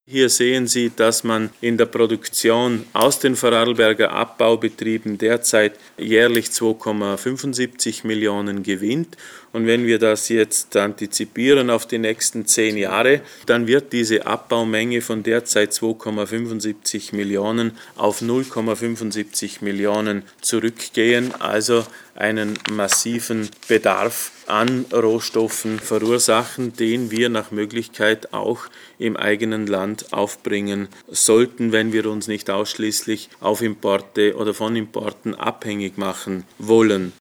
Hier sehen Sie, dass man in der Produktion aus den Vorarlberger Abbaubetrieben derzeit jährlich 2,75 Millionen gewinnt. Und wenn wir das jetzt antizipieren auf die nächsten 10 Jahre, dann wird diese Abbaumenge von derzeit 2,75 Millionen auf 0,75 Millionen zurückgehen, also einen massiven Bedarf an Rohstoffen verursachen, den wir nach Möglichkeit auch im eigenen Land aufbringen sollten, wenn wir uns nicht ausschließlich auf Importe oder von Importen abhängig machen wollen.